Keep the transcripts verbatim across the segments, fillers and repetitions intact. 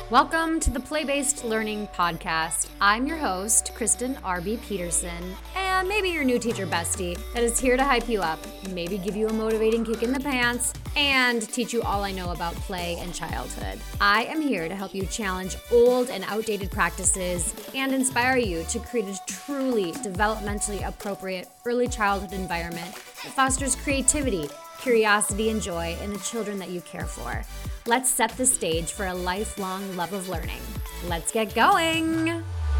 Welcome to the Play-Based Learning Podcast. I'm your host, Kristen R B. Peterson, and maybe your new teacher bestie that is here to hype you up, maybe give you a motivating kick in the pants, and teach you all I know about play and childhood. I am here to help you challenge old and outdated practices and inspire you to create a truly developmentally appropriate early childhood environment that fosters creativity, curiosity, and joy in the children that you care for. Let's set the stage for a lifelong love of learning. Let's get going.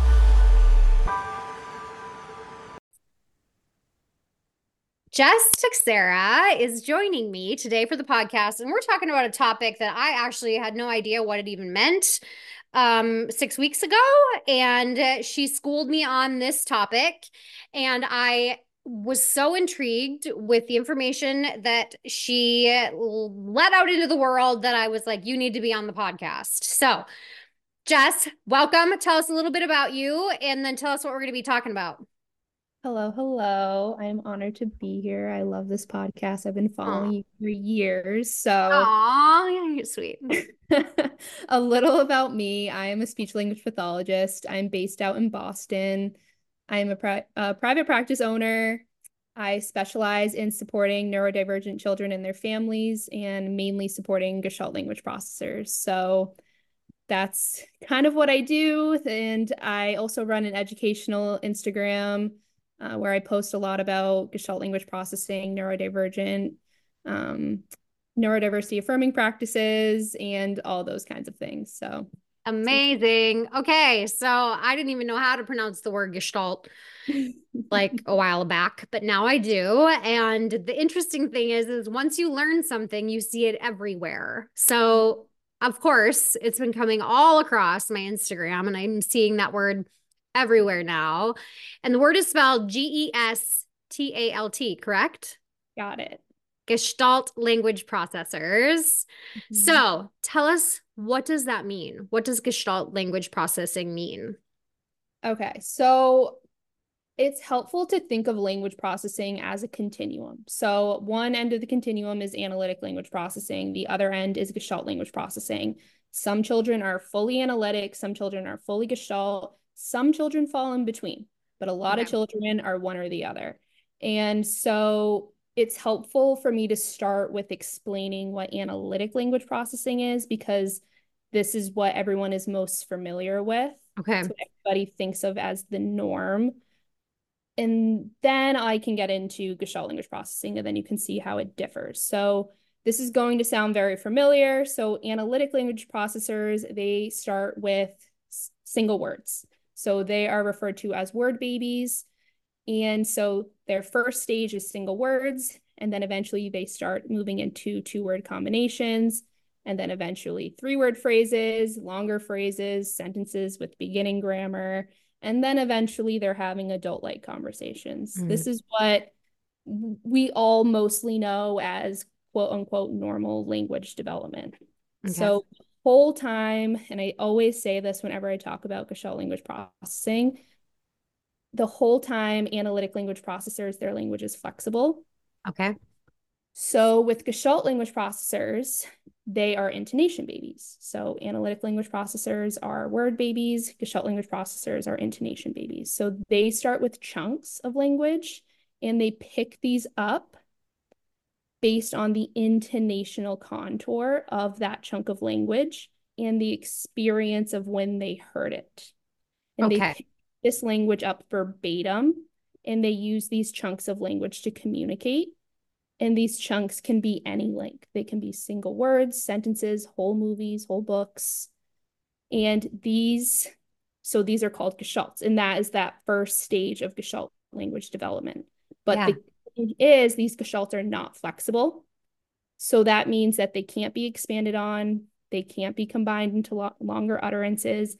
Jess Texera is joining me today for the podcast, and we're talking about a topic that I actually had no idea what it even meant um, six weeks ago, and she schooled me on this topic, and I was so intrigued with the information that she let out into the world that I was like, you need to be on the podcast. So, Jess, welcome. Tell us a little bit about you, and then tell us what we're going to be talking about. Hello, hello. I'm honored to be here. I love this podcast. I've been following Aww. you for years. So, Aw, you're sweet. a little about me. I am a speech language pathologist. I'm based out in Boston. I'm a, pri a private practice owner. I specialize in supporting neurodivergent children and their families and mainly supporting Gestalt language processors. So that's kind of what I do. And I also run an educational Instagram uh, where I post a lot about Gestalt language processing, neurodivergent, um, neurodiversity affirming practices, and all those kinds of things. So amazing. Okay, so I didn't even know how to pronounce the word Gestalt like a while back, but now I do. And the interesting thing is, is once you learn something, you see it everywhere. So of course, it's been coming all across my Instagram, and I'm seeing that word everywhere now. And the word is spelled G E S T A L T, correct? Got it. Gestalt language processors. Mm-hmm. So tell us, what does that mean? What does Gestalt language processing mean? Okay, so it's helpful to think of language processing as a continuum. So one end of the continuum is analytic language processing. The other end is Gestalt language processing. Some children are fully analytic. Some children are fully Gestalt. Some children fall in between, but a lot okay. of children are one or the other. And so it's helpful for me to start with explaining what analytic language processing is, because this is what everyone is most familiar with. Okay. It's what everybody thinks of as the norm. And then I can get into Gestalt language processing, and then you can see how it differs. So this is going to sound very familiar. So analytic language processors, they start with single words. So they are referred to as word babies. And so their first stage is single words, and then eventually they start moving into two-word combinations, and then eventually three-word phrases, longer phrases, sentences with beginning grammar, and then eventually they're having adult-like conversations. Mm. This is what we all mostly know as quote-unquote normal language development. Okay. So the whole time, and I always say this whenever I talk about Gestalt language processing, the whole time analytic language processors, their language is flexible. Okay. So with Gestalt language processors, they are intonation babies. So analytic language processors are word babies. Gestalt language processors are intonation babies. So they start with chunks of language, and they pick these up based on the intonational contour of that chunk of language and the experience of when they heard it. And okay. they pick this language up verbatim, and they use these chunks of language to communicate. And these chunks can be any length. They can be single words, sentences, whole movies, whole books. And these, so these are called Gestalts. And that is that first stage of Gestalt language development. But yeah. the thing is, these Gestalts are not flexible. So that means that they can't be expanded on. They can't be combined into lo longer utterances.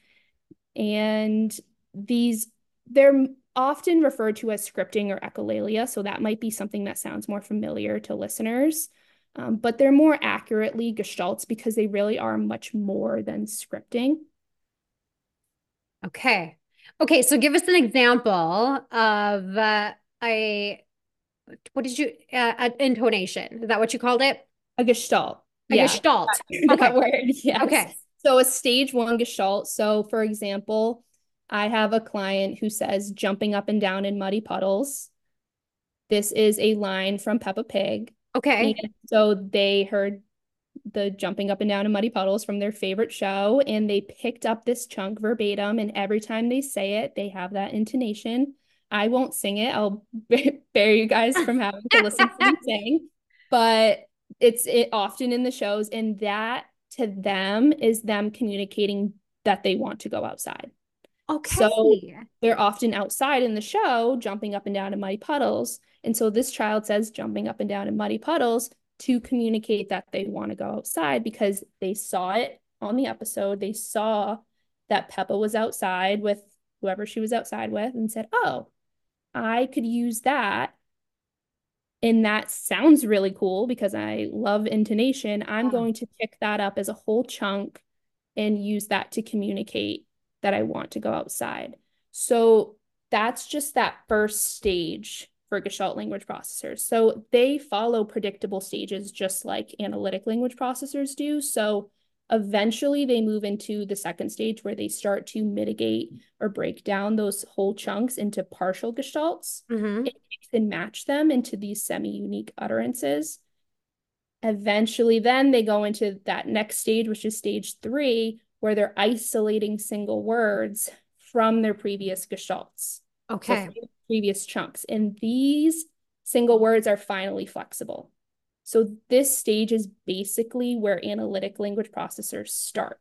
And these, they're often referred to as scripting or echolalia, so that might be something that sounds more familiar to listeners, um, but they're more accurately Gestalts because they really are much more than scripting. Okay. Okay, so give us an example of uh, a, what did you, uh, an intonation. Is that what you called it? A Gestalt. A yeah. Gestalt. That, okay. That word, yes. Okay. So a stage one gestalt. So for example, I have a client who says jumping up and down in muddy puddles. This is a line from Peppa Pig. And Okay. so they heard the jumping up and down in muddy puddles from their favorite show, and they picked up this chunk verbatim. And every time they say it, they have that intonation. I won't sing it. I'll bear you guys from having to listen to me sing, but it's it often in the shows, and that to them is them communicating that they want to go outside. So Okay. they're often outside in the show, jumping up and down in muddy puddles. And so this child says jumping up and down in muddy puddles to communicate that they want to go outside because they saw it on the episode. They saw that Peppa was outside with whoever she was outside with and said, oh, I could use that. And that sounds really cool because I love intonation. I'm Yeah. going to pick that up as a whole chunk and use that to communicate that I want to go outside. So that's just that first stage for Gestalt language processors. So they follow predictable stages just like analytic language processors do. So eventually they move into the second stage where they start to mitigate or break down those whole chunks into partial gestalts Mm-hmm. and match them into these semi-unique utterances. Eventually, then they go into that next stage, which is stage three, where they're isolating single words from their previous gestalts. So Okay. from previous chunks. And these single words are finally flexible. So this stage is basically where analytic language processors start.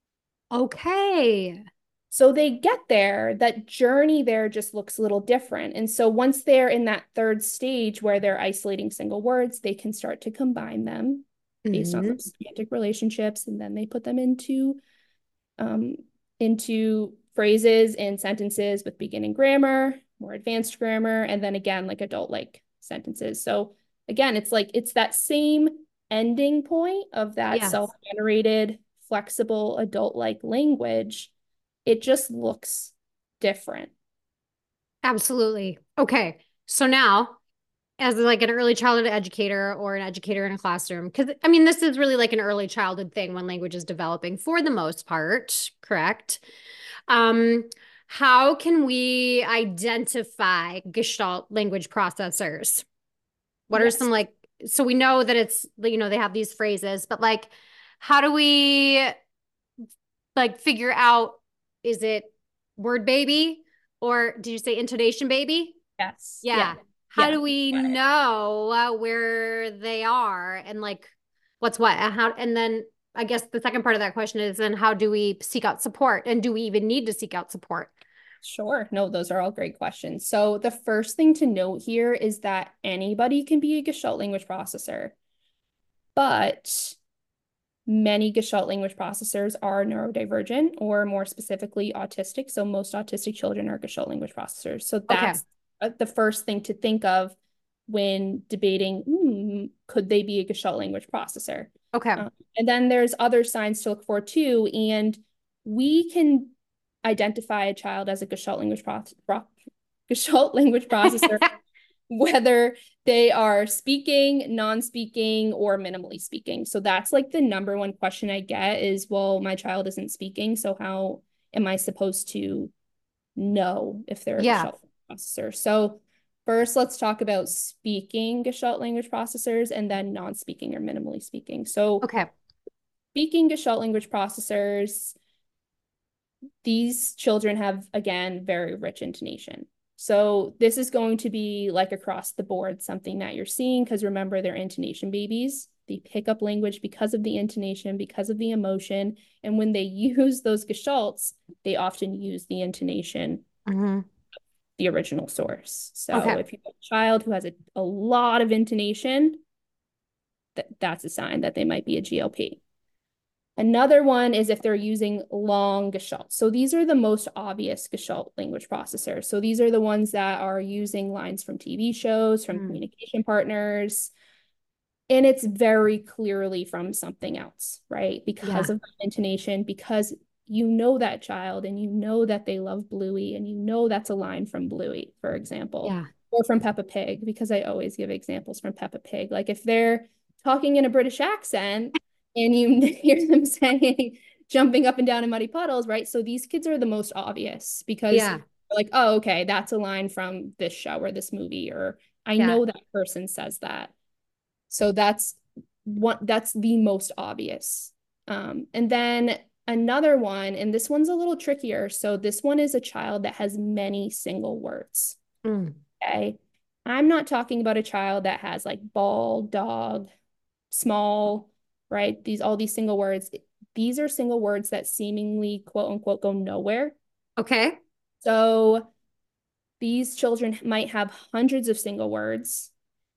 Okay. So they get there, that journey there just looks a little different. And so once they're in that third stage where they're isolating single words, they can start to combine them based off Mm-hmm. of semantic relationships, and then they put them into um, into phrases and sentences with beginning grammar, more advanced grammar, and then again, like adult-like sentences. So again, it's like it's that same ending point of that Yes. self-generated, flexible, adult-like language. It just looks different. Absolutely. Okay. So now, as like an early childhood educator or an educator in a classroom, because I mean, this is really like an early childhood thing when language is developing for the most part, correct? Um, how can we identify Gestalt language processors? What are some Yes. like, so we know that it's, you know, they have these phrases, but like, how do we like figure out, is it word baby or did you say intonation baby? Yes. Yeah. Yeah. How Yeah. do we know uh, where they are and like what's what? And how, and then I guess the second part of that question is then how do we seek out support and do we even need to seek out support? Sure. No, those are all great questions. So the first thing to note here is that anybody can be a Gestalt language processor, but many Gestalt language processors are neurodivergent or more specifically autistic. So most autistic children are Gestalt language processors. So Okay. that's uh, the first thing to think of when debating, hmm, could they be a Gestalt language processor? Okay. Um, and then there's other signs to look for too. And we can identify a child as a Gestalt language, pro pro Gestalt language processor whether they are speaking, non-speaking, or minimally speaking. So that's like the number one question I get is, well, my child isn't speaking, so how am I supposed to know if they're a Yeah. Gestalt processor? So first, let's talk about speaking Gestalt language processors and then non-speaking or minimally speaking. So Okay. speaking Gestalt language processors, these children have, again, very rich intonation. So this is going to be like across the board, something that you're seeing, because remember, they're intonation babies. They pick up language because of the intonation, because of the emotion. And when they use those gestalts, they often use the intonation, Hmm. the original source. So Okay. if you have a child who has a, a lot of intonation, that, that's a sign that they might be a G L P. Another one is if they're using long Gestalt. So these are the most obvious Gestalt language processors. So these are the ones that are using lines from T V shows, from Mm. communication partners, and it's very clearly from something else, right? Because Yeah. of intonation, because you know that child and you know that they love Bluey and you know that's a line from Bluey, for example, Yeah. or from Peppa Pig, because I always give examples from Peppa Pig. Like if they're talking in a British accent and you hear them saying jumping up and down in muddy puddles, right? So these kids are the most obvious because Yeah. like, oh, okay, that's a line from this show or this movie, or I Yeah. know that person says that. So that's what that's the most obvious. Um, and then another one, and this one's a little trickier. So this one is a child that has many single words. Mm. Okay. I'm not talking about a child that has like ball, dog, small, right? These all these single words. These are single words that seemingly quote unquote go nowhere. Okay. So these children might have hundreds of single words,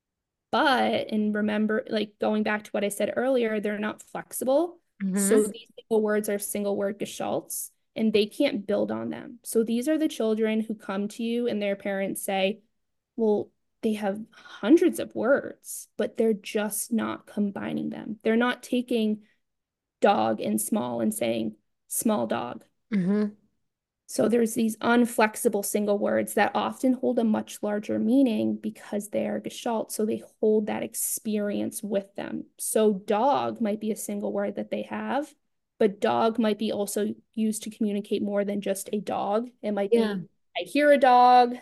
but and remember, like going back to what I said earlier, they're not flexible. So Mm-hmm. these single words are single word gestalts and they can't build on them. So these are the children who come to you and their parents say, well, they have hundreds of words, but they're just not combining them. They're not taking dog and small and saying small dog. Mm-hmm. So there's these unflexible single words that often hold a much larger meaning because they are gestalt. So they hold that experience with them. So dog might be a single word that they have, but dog might be also used to communicate more than just a dog. It might Yeah. be, I hear a dog,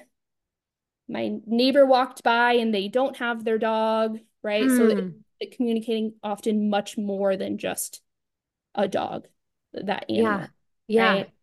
my neighbor walked by and they don't have their dog, right? So it, Mm. it communicating often much more than just a dog, that Yeah. animal, Yeah. right?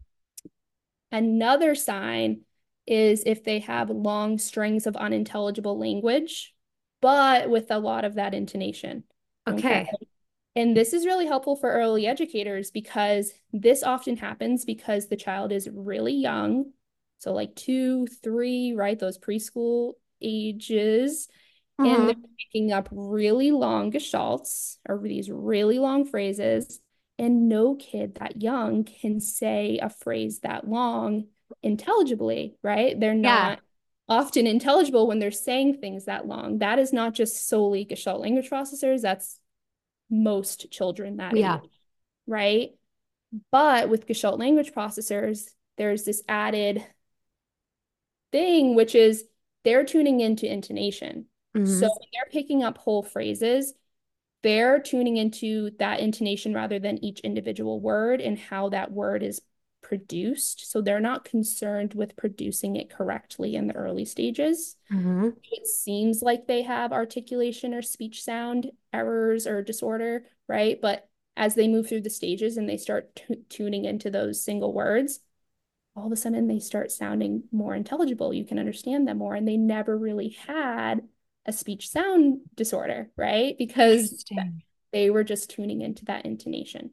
Another sign is if they have long strings of unintelligible language, but with a lot of that intonation. Okay. Okay. And this is really helpful for early educators because this often happens because the child is really young. So, like two, three, right? Those preschool ages. And they're Mm-hmm. picking up really long gestalts or these really long phrases. And no kid that young can say a phrase that long intelligibly, right? They're Yeah. not often intelligible when they're saying things that long. That is not just solely Gestalt language processors, that's most children that Yeah. age, right? But with Gestalt language processors, there's this added thing, which is they're tuning into intonation. So Mm-hmm. when they're picking up whole phrases, they're tuning into that intonation rather than each individual word and how that word is produced. So they're not concerned with producing it correctly in the early stages. Mm-hmm. It seems like they have articulation or speech sound errors or disorder, right? But as they move through the stages and they start t- tuning into those single words, all of a sudden they start sounding more intelligible. You can understand them more. And they never really had a speech sound disorder, right? Because Interesting. they were just tuning into that intonation.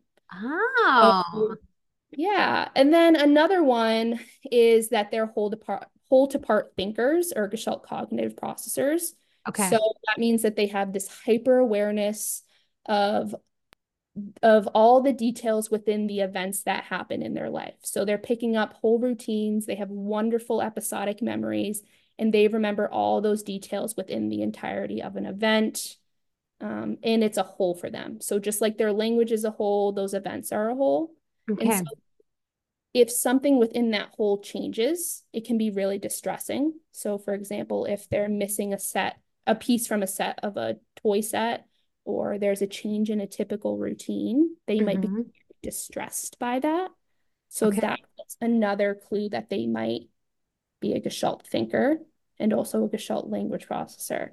Oh. So, yeah. And then another one is that they're whole apart, whole to part thinkers or Gestalt cognitive processors. So Okay. that means that they have this hyper awareness of of all the details within the events that happen in their life. So they're picking up whole routines, they have wonderful episodic memories, and they remember all those details within the entirety of an event. Um, and it's a whole for them. So just like their language is a whole, those events are a whole. And so Okay. if something within that whole changes, it can be really distressing. So for example, if they're missing a set, a piece from a set of a toy set, or there's a change in a typical routine, they might be Mm-hmm. distressed by that. So Okay. that's another clue that they might be a Gestalt thinker and also a Gestalt language processor.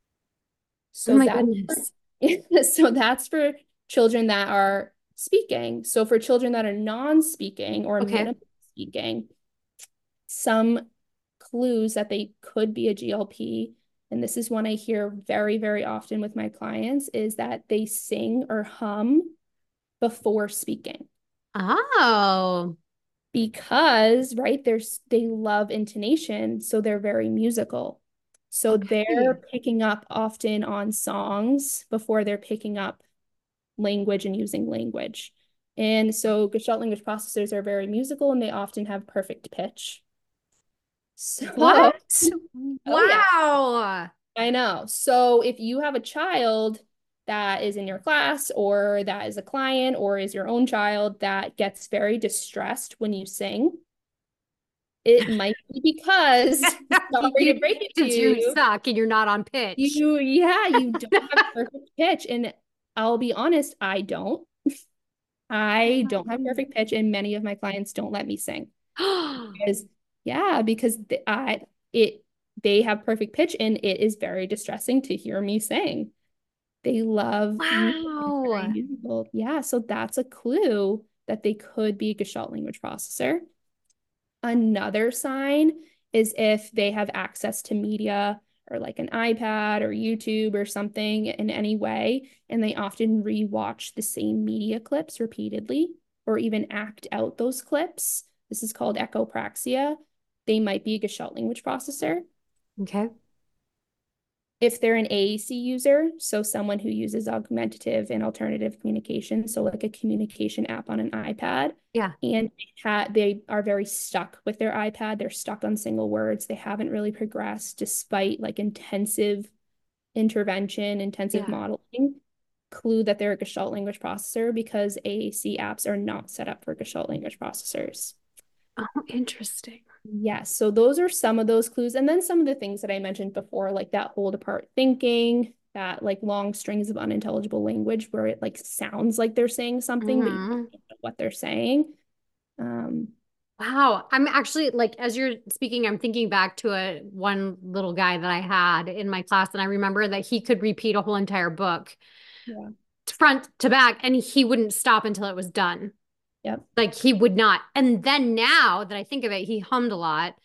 Oh So my that goodness. so that's for children that are speaking. So for children that are non-speaking or Okay. minimal speaking, some clues that they could be a G L P, and this is one I hear very, very often with my clients, is that they sing or hum before speaking. Oh. Because, right, there's they love intonation, so they're very musical. So Okay. they're picking up often on songs before they're picking up language and using language. And so Gestalt language processors are very musical and they often have perfect pitch. So, What? oh yeah, Wow. I know. So if you have a child that is in your class or that is a client or is your own child that gets very distressed when you sing, it might be because, sorry to You break it to since you you, suck and you're not on pitch. you, yeah, you don't have perfect pitch. And I'll be honest, I don't. I don't have perfect pitch, and many of my clients don't let me sing because, yeah, because th- I it they have perfect pitch, and it is very distressing to hear me sing. They love music. It's very Wow. musical. Yeah, so that's a clue that they could be a Gestalt language processor. Another sign is if they have access to media or like an iPad or YouTube or something in any way, and they often rewatch the same media clips repeatedly or even act out those clips. This is called echopraxia. They might be a Gestalt language processor. Okay. If they're an A A C user, so someone who uses augmentative and alternative communication, so like a communication app on an iPad, Yeah. and ha- they are very stuck with their iPad, they're stuck on single words, they haven't really progressed despite like intensive intervention, intensive Yeah. modeling, clue that they're a Gestalt language processor because A A C apps are not set up for Gestalt language processors. Oh, interesting. Yes, so those are some of those clues. And then some of the things that I mentioned before, like that hold apart thinking, that like long strings of unintelligible language where it like sounds like they're saying something, but you Hmm. don't know what they're saying. Um, Wow. I'm actually like, as you're speaking, I'm thinking back to a one little guy that I had in my class, and I remember that he could repeat a whole entire book yeah, front to back, and he wouldn't stop until it was done. yep, Like he would not. And then now that I think of it, he hummed a lot.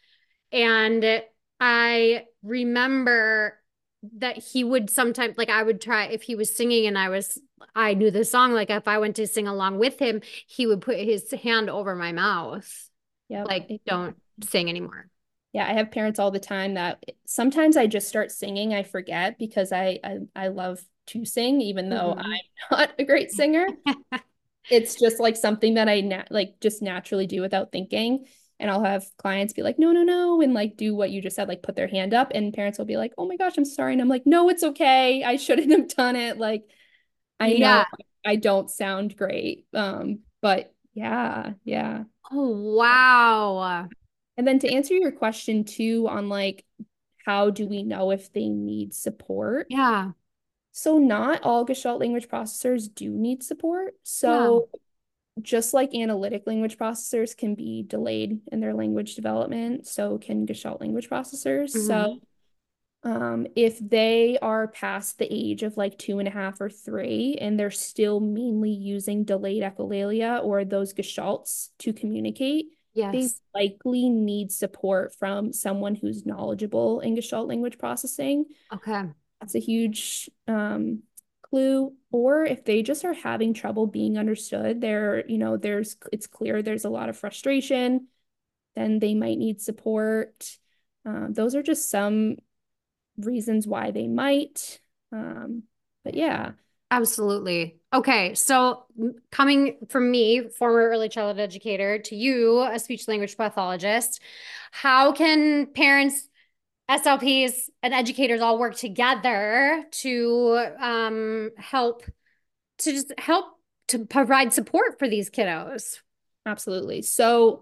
And I remember that he would sometimes, like, I would try if he was singing and I was, I knew the song, like, if I went to sing along with him, he would put his hand over my mouth, yep. like, don't sing anymore. Yeah, I have parents all the time that sometimes I just start singing, I forget because I I, I love to sing, even though Mhm. I'm not a great singer. It's just like something that I na like just naturally do without thinking. And I'll have clients be like, no, no, no, and like do what you just said, like put their hand up, and parents will be like, oh my gosh, I'm sorry. And I'm like, no, it's okay. I shouldn't have done it. Like, I know Yeah. I don't sound great. Um, but yeah, yeah. Oh, wow. And then to answer your question too on like how do we know if they need support? Yeah. So not all Gestalt language processors do need support. Yeah. So just like analytic language processors can be delayed in their language development, so can Gestalt language processors. So Hmm. um, if they are past the age of like two and a half or three, and they're still mainly using delayed echolalia or those Gestalts to communicate, they Yes. likely need support from someone who's knowledgeable in Gestalt language processing. Okay. That's a huge um, clue. Or if they just are having trouble being understood, there, you know, there's it's clear there's a lot of frustration, then they might need support. Um, those are just some reasons why they might. Um, but yeah, Absolutely. Okay, so coming from me, former early childhood educator, to you, a speech language pathologist, how can parents, S L Ps, and educators all work together to um, help to just help to provide support for these kiddos? absolutely. So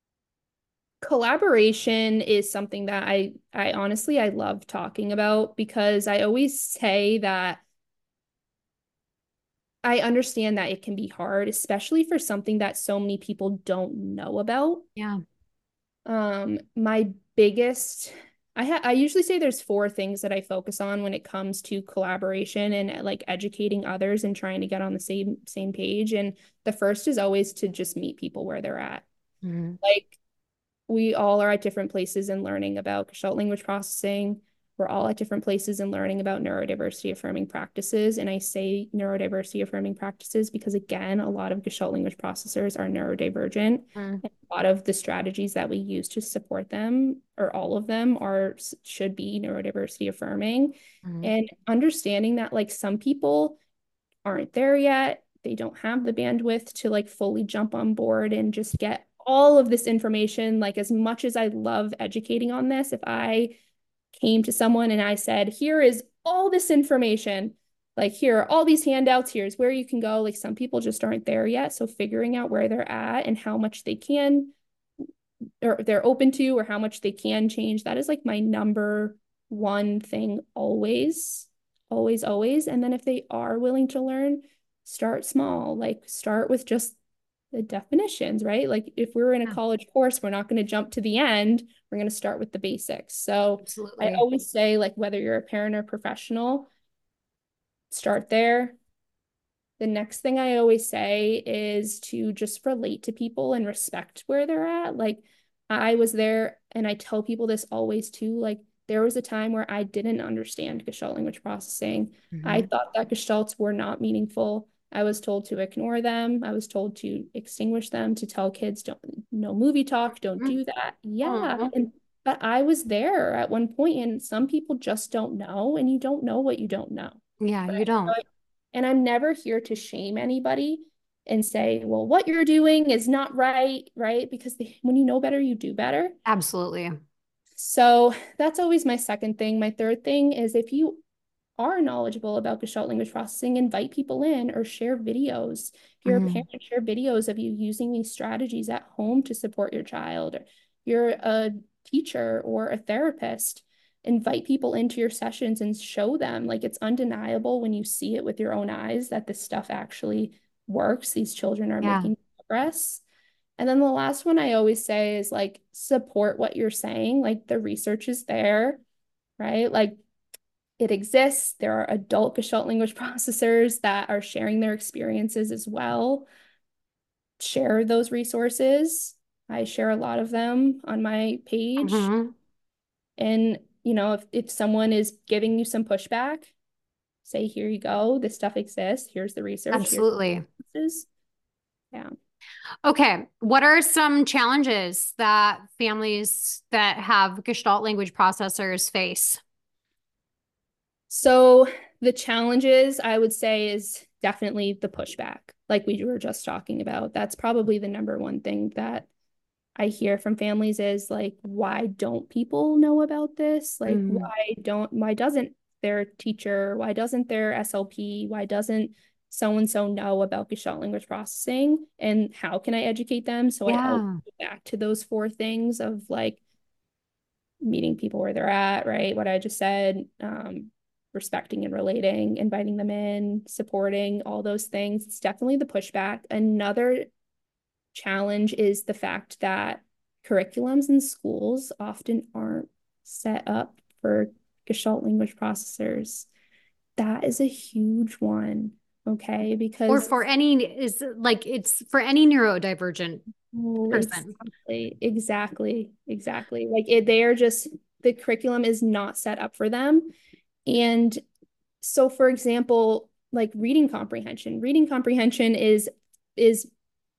collaboration is something that I I honestly I love talking about because I always say that I understand that it can be hard, especially for something that so many people don't know about. Yeah. Um, my biggest, I ha I usually say there's four things that I focus on when it comes to collaboration and like educating others and trying to get on the same same page. And the first is always to just meet people where they're at. Mhm. Like we all are at different places in learning about Gestalt language processing. We're all at different places in learning about neurodiversity affirming practices. And I say neurodiversity affirming practices because, again, a lot of Gestalt language processors are neurodivergent. Mhm. And a lot of the strategies that we use to support them, or all of them, are should be neurodiversity affirming. Mhm. And understanding that, like, some people aren't there yet. They don't have the bandwidth to like fully jump on board and just get all of this information. Like, as much as I love educating on this, if I came to someone and I said, here is all this information, like, here are all these handouts, here's where you can go. Like, some people just aren't there yet. So, figuring out where they're at and how much they can or they're open to or how much they can change, that is like my number one thing always, always, always. And then if they are willing to learn, start small, like start with just the definitions, right? Like if we're in a Yeah, college course, we're not going to jump to the end. We're going to start with the basics. So I absolutely. always say, like, whether you're a parent or professional, start there. The next thing I always say is to just relate to people and respect where they're at. Like I was there, and I tell people this always too. Like there was a time where I didn't understand Gestalt language processing. I Hmm. thought that Gestalts were not meaningful. I was told to ignore them. I was told to extinguish them, to tell kids, don't, no movie talk, don't do that. Yeah. Oh, And but I was there at one point, and some people just don't know, and you don't know what you don't know. yeah, you don't. Right? And I'm never here to shame anybody and say, well, what you're doing is not right, right? Because they, when you know better, you do better. Absolutely. So that's always my second thing. My third thing is, if you are knowledgeable about Gestalt language processing, invite people in or share videos. If you're a Hmm. parent, share videos of you using these strategies at home to support your child. Or you're a teacher or a therapist, invite people into your sessions and show them. Like it's undeniable when you see it with your own eyes that this stuff actually works. These children are Yeah. making progress. And then the last one I always say is like support what you're saying. Like the research is there, right? Like it exists. There are adult Gestalt language processors that are sharing their experiences as well. Share those resources. I share a lot of them on my page. Hmm. And, you know, if, if someone is giving you some pushback, say, here you go. This stuff exists. Here's the research. Here's Absolutely. the resources. Yeah. Okay. What are some challenges that families that have Gestalt language processors face? So the challenges I would say is definitely the pushback, like we were just talking about. That's probably the number one thing that I hear from families is like, why don't people know about this? Like, Mm, why don't, why doesn't their teacher, why doesn't their S L P, why doesn't so and so know about Gestalt language processing? And how can I educate them? So I always yeah. go back to those four things of like meeting people where they're at, right? What I just said, um, respecting and relating, inviting them in, supporting all those things. It's definitely the pushback. Another challenge is the fact that curriculums in schools often aren't set up for Gestalt language processors. That is a huge one, okay? Or Because for any is like it's for any neurodivergent oh, person. exactly, exactly, exactly. Like it, they are just the curriculum is not set up for them. And so, for example, like reading comprehension, reading comprehension is is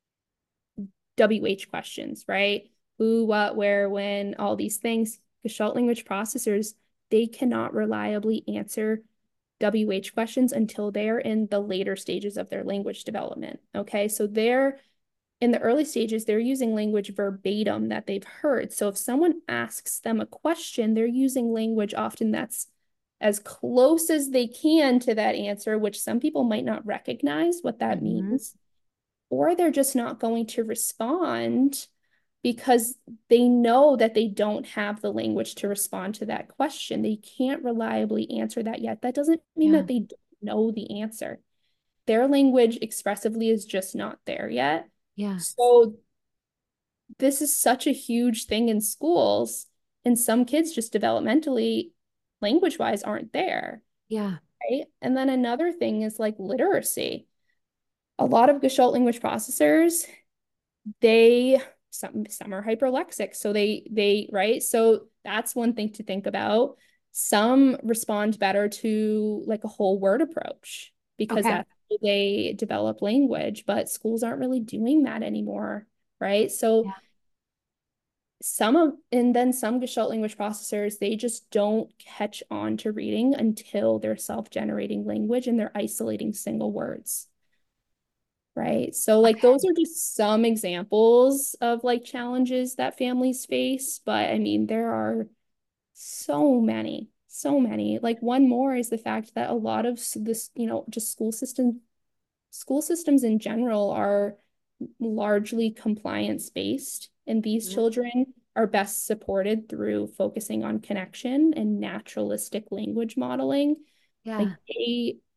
W H questions, right? Who, what, where, when, all these things. Gestalt language processors, they cannot reliably answer W H questions until they're in the later stages of their language development. Okay, so they're in the early stages, they're using language verbatim that they've heard. So if someone asks them a question, they're using language often that's as close as they can to that answer, which some people might not recognize what that Hmm. means, or they're just not going to respond because they know that they don't have the language to respond to that question. They can't reliably answer that yet. That doesn't mean Yeah. that they don't know the answer. Their language expressively is just not there yet. Yeah. So this is such a huge thing in schools, and some kids just developmentally, language wise, aren't there, Yeah. right? And then another thing is like literacy. A lot of Gestalt language processors, they some some are hyperlexic, so they they right. So that's one thing to think about. Some respond better to like a whole word approach because Okay. that's how they develop language, but schools aren't really doing that anymore, right? So Yeah. some of and then some Gestalt language processors, they just don't catch on to reading until they're self-generating language and they're isolating single words, right? So like Okay. those are just some examples of like challenges that families face, but I mean there are so many, so many. Like one more is the fact that a lot of this, you know, just school system school systems in general are largely compliance based, and these Mhm. children are best supported through focusing on connection and naturalistic language modeling. Like Yeah. they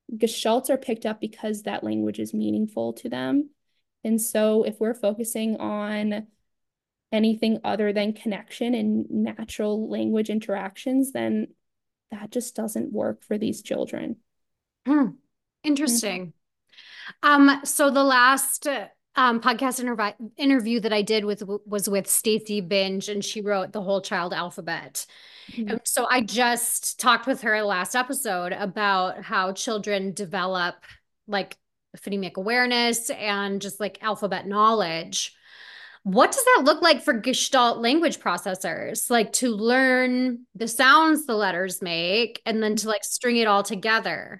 Gestalts are picked up because that language is meaningful to them. And so if we're focusing on anything other than connection and natural language interactions, then that just doesn't work for these children. Hmm. Interesting. Um, so the last uh, um, podcast interv interview that I did with was with Stacy Binge, and she wrote The Whole Child Alphabet. Mm-hmm. And so I just talked with her last episode about how children develop like phonemic awareness and just like alphabet knowledge. What does that look like for Gestalt language processors? Like to learn the sounds the letters make and then to like string it all together.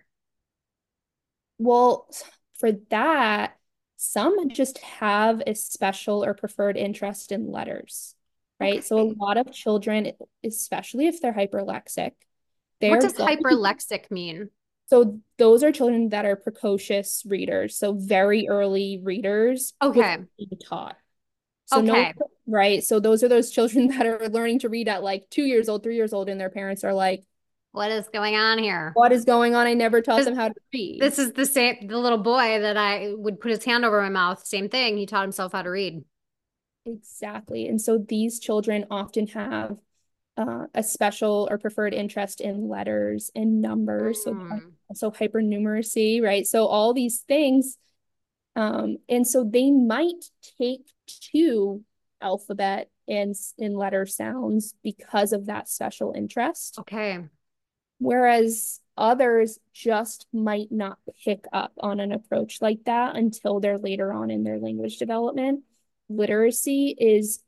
Well, for that, some just have a special or preferred interest in letters, right? So a Okay. lot of children, especially if they're hyperlexic, What they're does going. hyperlexic mean? So those are children that are precocious readers, so very early readers with Okay. being taught. So no, Okay. right? So those are those children that are learning to read at like two years old, three years old, and their parents are like, What is going on here? "What is going on? I never taught This, them how to read." this is the same, the little boy that I would put his hand over my mouth. Same thing. He taught himself how to read. Exactly. And so these children often have uh, a special or preferred interest in letters and numbers. So Mm. also hypernumeracy, right? So all these things. Um, and so they might take to alphabet and in letter sounds because of that special interest. Okay. Whereas others just might not pick up on an approach like that until they're later on in their language development. Literacy is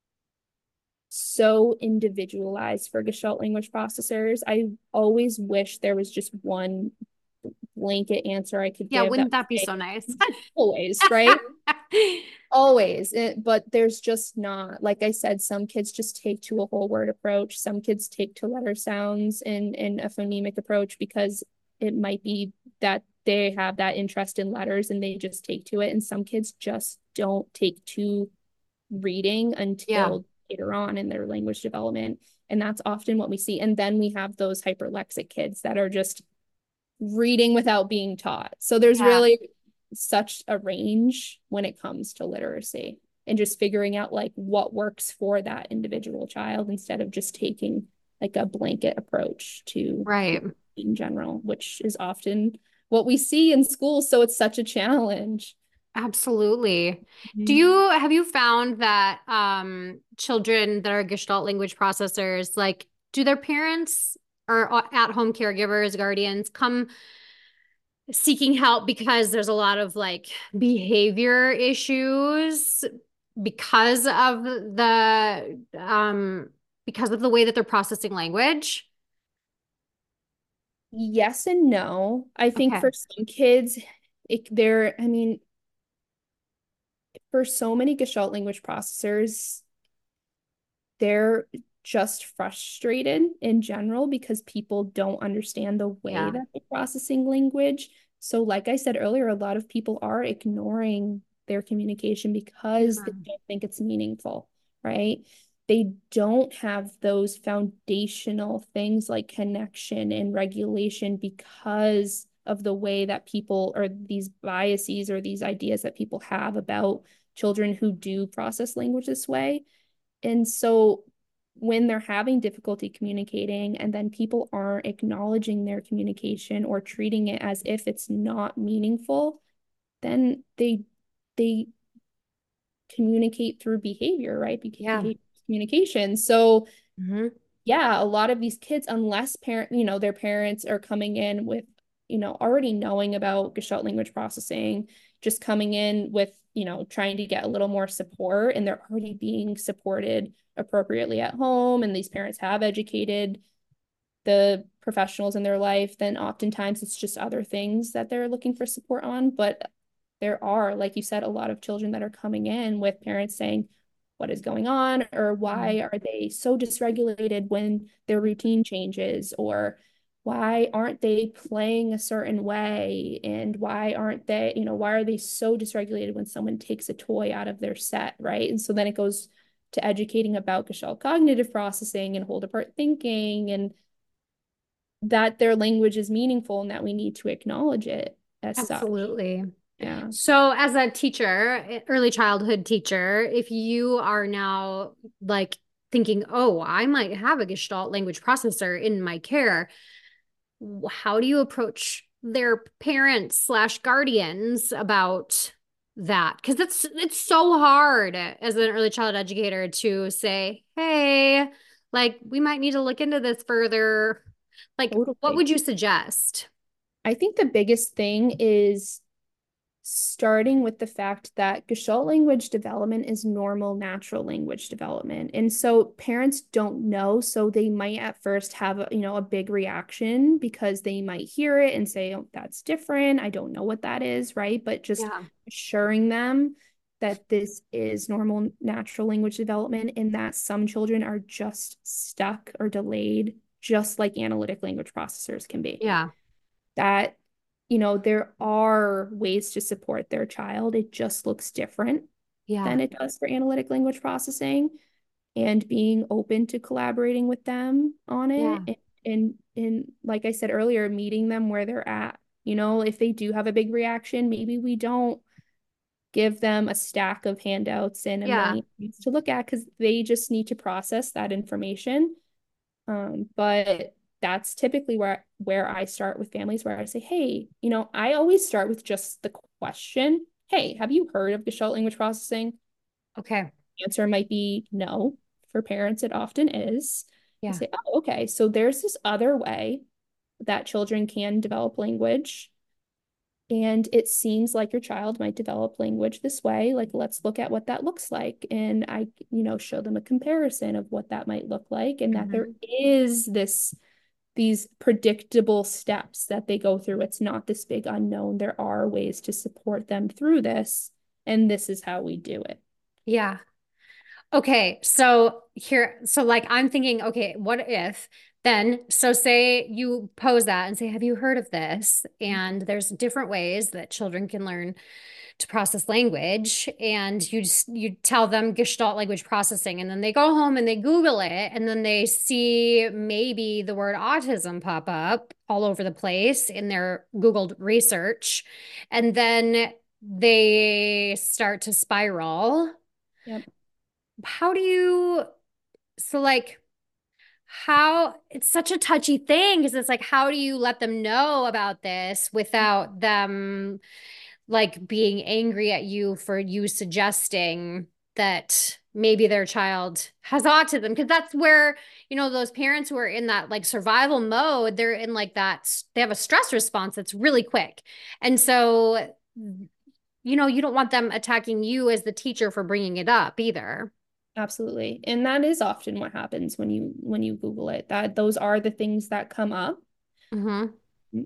so individualized for Gestalt language processors. I always wish there was just one blanket answer I could Yeah, give that wouldn't that be would so nice? say always, right? Always. It, but there's just not. Like I said, some kids just take to a whole word approach. Some kids take to letter sounds in, in a phonemic approach because it might be that they have that interest in letters and they just take to it. And some kids just don't take to reading Yeah. until later on in their language development. And that's often what we see. And then we have those hyperlexic kids that are just reading without being taught. So there's Yeah. really such a range when it comes to literacy and just figuring out like what works for that individual child instead of just taking like a blanket approach to Right. in general, which is often what we see in schools. So it's such a challenge. Absolutely. Do Mhm. you have you found that um children that are Gestalt language processors, like, do their parents or at-home caregivers, guardians come seeking help because there's a lot of like behavior issues because of the um because of the way that they're processing language? Yes and no. I think Okay. for some kids, it, they're, I mean, for so many Gestalt language processors, they're just frustrated in general because people don't understand the way Yeah. that they're processing language. So, like I said earlier, a lot of people are ignoring their communication because they Yeah. don't think it's meaningful, right? They don't have those foundational things like connection and regulation because of the way that people or these biases or these ideas that people have about children who do process language this way. And so when they're having difficulty communicating and then people aren't acknowledging their communication or treating it as if it's not meaningful, then they they communicate through behavior, right? Yeah. Behavior communication. So Hmm. yeah, a lot of these kids, unless parent, you know, their parents are coming in with, you know, already knowing about Gestalt language processing, just coming in with, you know, trying to get a little more support and they're already being supported appropriately at home and these parents have educated the professionals in their life, then oftentimes it's just other things that they're looking for support on. But there are, like you said, a lot of children that are coming in with parents saying, what is going on? Or why are they so dysregulated when their routine changes? Or why aren't they playing a certain way? And why aren't they, you know, why are they so dysregulated when someone takes a toy out of their set, right? And so then it goes to educating about Gestalt cognitive processing and whole apart thinking and that their language is meaningful and that we need to acknowledge it as such. Absolutely. Yeah. So as a teacher, early childhood teacher, if you are now like thinking, oh, I might have a Gestalt language processor in my care, how do you approach their parents slash guardians about that? Because it's it's so hard as an early child educator to say, hey, like we might need to look into this further. Like, what Totally. would you suggest? I think the biggest thing is starting with the fact that Gestalt language development is normal, natural language development. And so parents don't know, so they might at first have a, you know, a big reaction because they might hear it and say, oh, that's different. I don't know what that is, right? But just Yeah. assuring them that this is normal, natural language development and that some children are just stuck or delayed, just like analytic language processors can be. Yeah. That you know, there are ways to support their child. It just looks different Yeah. than it does for analytic language processing, and being open to collaborating with them on it. Yeah. And, and, and like I said earlier, meeting them where they're at. You know, if they do have a big reaction, maybe we don't give them a stack of handouts and a Yeah. million things to look at because they just need to process that information. Um, but that's typically where where I start with families where I say, hey, you know, I always start with just the question, hey, have you heard of Gestalt language processing? Okay. The answer might be no. For parents, it often is. I Yeah. say, oh, okay, so there's this other way that children can develop language. And it seems like your child might develop language this way. Like, let's look at what that looks like. And I, you know, show them a comparison of what that might look like, and that there Mhm. is this, these predictable steps that they go through. It's not this big unknown. There are ways to support them through this, and this is how we do it. Yeah. Okay, so here, so like I'm thinking, okay, what if then, so say you pose that and say, have you heard of this? And there's different ways that children can learn to process language. And you just, you tell them Gestalt language processing, and then they go home and they Google it, and then they see maybe the word autism pop up all over the place in their Googled research. And then they start to spiral. Yep. How do you, so like, how it's such a touchy thing because it's like, how do you let them know about this without them like being angry at you for you suggesting that maybe their child has autism? Because that's where, you know, those parents who are in that like survival mode, they're in like that, they have a stress response that's really quick. And so, you know, you don't want them attacking you as the teacher for bringing it up either. Absolutely. And that is often what happens when you when you Google it. That those are the things that come up. Mm-hmm.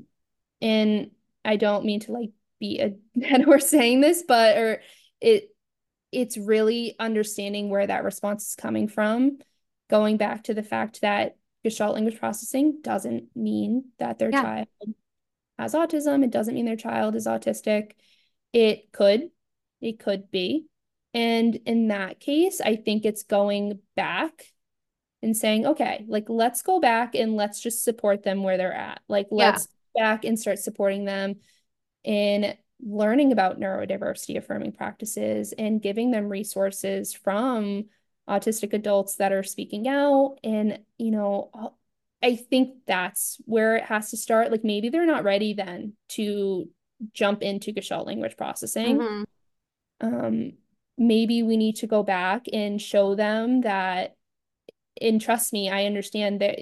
And I don't mean to like be a head horse saying this, but or it it's really understanding where that response is coming from, going back to the fact that Gestalt language processing doesn't mean that their Yeah. child has autism. It doesn't mean their child is autistic. It could, it could be. And in that case, I think it's going back and saying, okay, like let's go back and let's just support them where they're at. Like Yeah. let's go back and start supporting them in learning about neurodiversity affirming practices and giving them resources from autistic adults that are speaking out. And, you know, I think that's where it has to start. Like maybe they're not ready then to jump into Gestalt language processing. Mm-hmm. Um, maybe we need to go back and show them that, and trust me, I understand that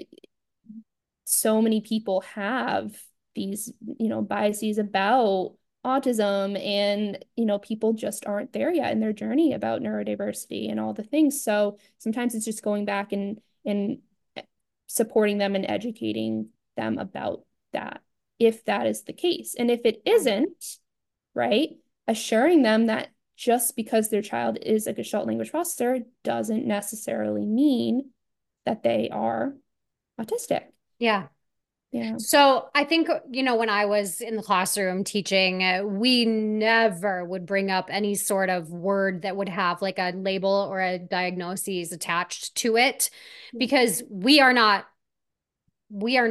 so many people have these, you know, biases about autism, and, you know, people just aren't there yet in their journey about neurodiversity and all the things. So sometimes it's just going back and and supporting them and educating them about that, if that is the case. And if it isn't, right, assuring them that just because their child is a Gestalt language processor doesn't necessarily mean that they are autistic. Yeah. Yeah. So I think, you know, when I was in the classroom teaching, uh, we never would bring up any sort of word that would have like a label or a diagnosis attached to it because we are not, we are not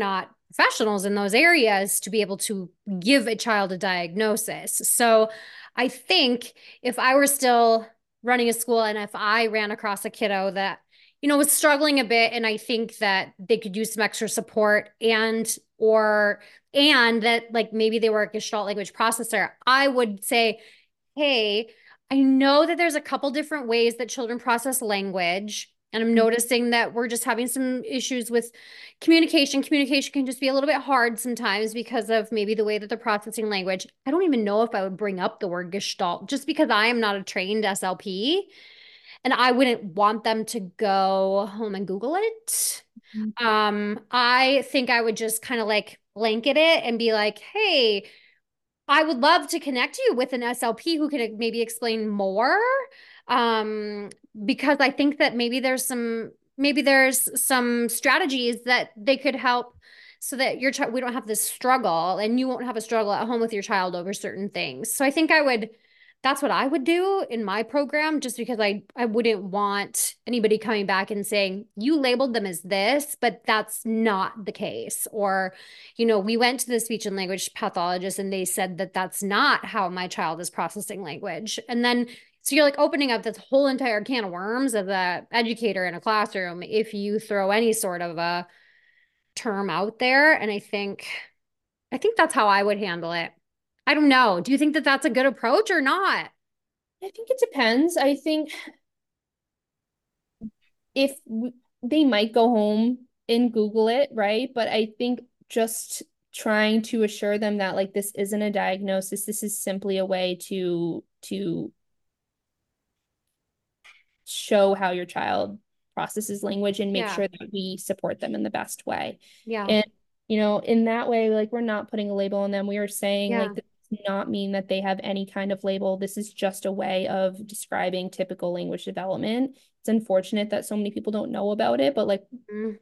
professionals in those areas to be able to give a child a diagnosis. So I think if I were still running a school and if I ran across a kiddo that, you know, was struggling a bit, and I think that they could use some extra support and or and that like maybe they were a Gestalt language processor, I would say, hey, I know that there's a couple different ways that children process language. And I'm noticing that we're just having some issues with communication. Communication can just be a little bit hard sometimes because of maybe the way that they're processing language. I don't even know if I would bring up the word Gestalt just because I am not a trained S L P and I wouldn't want them to go home and Google it. Mm-hmm. Um, I think I would just kind of like blanket it and be like, hey, I would love to connect you with an S L P who can maybe explain more. Um, because I think that maybe there's some maybe there's some strategies that they could help so that your child we don't have this struggle and you won't have a struggle at home with your child over certain things. So I think I would that's what I would do in my program just because I I wouldn't want anybody coming back and saying you labeled them as this, but that's not the case. Or, you know, we went to the speech and language pathologist and they said that that's not how my child is processing language. And then so you're like opening up this whole entire can of worms as a educator in a classroom if you throw any sort of a term out there. And I think I think that's how I would handle it. I don't know. Do you think that that's a good approach or not? I think it depends. I think if they might go home and Google it, right? But I think just trying to assure them that like this isn't a diagnosis, this is simply a way to to show how your child processes language and make Yeah. sure that we support them in the best way. Yeah. And, you know, in that way, like we're not putting a label on them. We are saying Yeah. like this does not mean that they have any kind of label. This is just a way of describing typical language development. It's unfortunate that so many people don't know about it, but like Mm,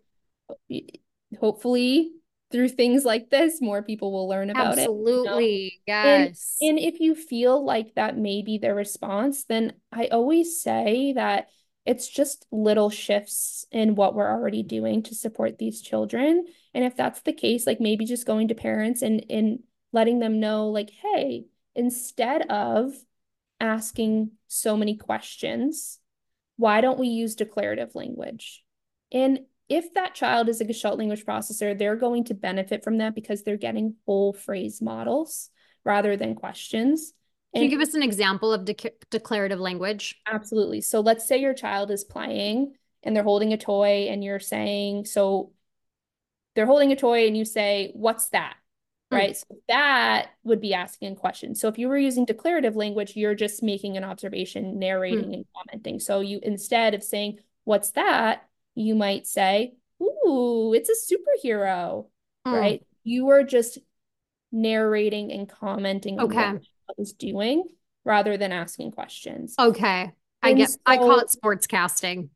hopefully through things like this, more people will learn about it, you know? absolutely. And Yes. and if you feel like that may be their response, then I always say that it's just little shifts in what we're already doing to support these children. And if that's the case, like maybe just going to parents and and letting them know, like, hey, instead of asking so many questions, why don't we use declarative language? And if that child is a Gestalt language processor, they're going to benefit from that because they're getting whole phrase models rather than questions. Can you And give us an example of de declarative language? absolutely. So let's say your child is playing and they're holding a toy and you're saying, so they're holding a toy and you say, what's that? Mm, Right? So that would be asking a question. So if you were using declarative language, you're just making an observation, mm, narrating and commenting. So you, instead of saying, what's that? You might say, ooh, it's a superhero, mm. right? You are just narrating and commenting on what Okay. your child is doing rather than asking questions. Okay. I And get, I call so it sports casting.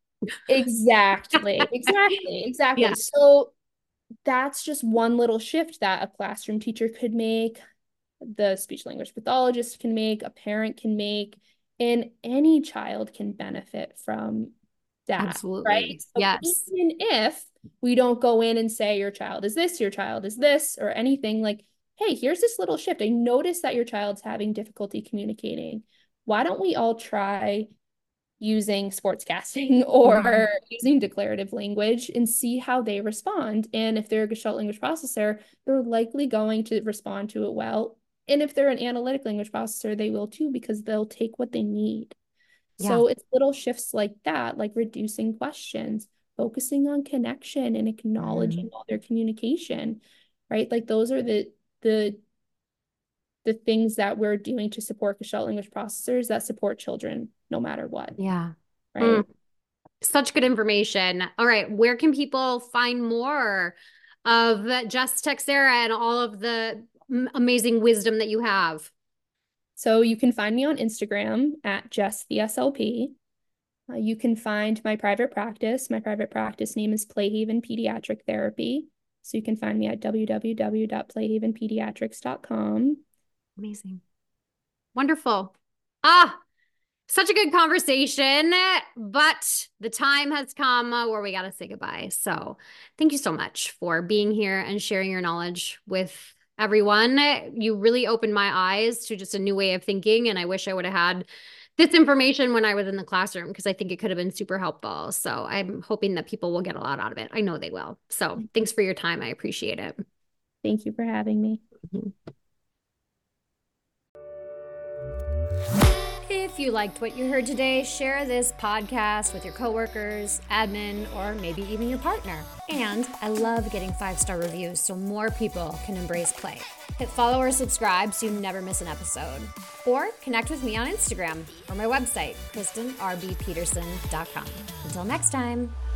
exactly, exactly, exactly. Yeah. So that's just one little shift that a classroom teacher could make, the speech language pathologist can make, a parent can make, and any child can benefit from that, right? Absolutely. So Yes. even if we don't go in and say your child is this, your child is this, or anything like, hey, here's this little shift. I noticed that your child's having difficulty communicating. Why don't we all try using sportscasting Mhm. or using declarative language and see how they respond. And if they're a Gestalt language processor, they're likely going to respond to it well. And if they're an analytic language processor, they will too, because they'll take what they need. Yeah. So it's little shifts like that, like reducing questions, focusing on connection and acknowledging Mhm. all their communication, right? Like those are the the the things that we're doing to support Gestalt language processors that support children no matter what, Yeah. Mm. right? Such good information. All right. Where can people find more of Jess Texera and all of the m- amazing wisdom that you have? So you can find me on Instagram at Jess the S L P. Uh, you can find my private practice. My private practice name is Playhaven Pediatric Therapy. So you can find me at w w w dot playhaven pediatrics dot com. Amazing. Wonderful. Ah, such a good conversation, but the time has come where we got to say goodbye. So thank you so much for being here and sharing your knowledge with everyone. You really opened my eyes to just a new way of thinking. And I wish I would have had this information when I was in the classroom, because I think it could have been super helpful. So I'm hoping that people will get a lot out of it. I know they will. So thanks for your time. I appreciate it. Thank you for having me. Mm-hmm. If you liked what you heard today, share this podcast with your coworkers, admin, or maybe even your partner. And I love getting five-star reviews so more people can embrace play. Hit follow or subscribe so you never miss an episode. Or connect with me on Instagram or my website, kristen r b peterson dot com. Until next time.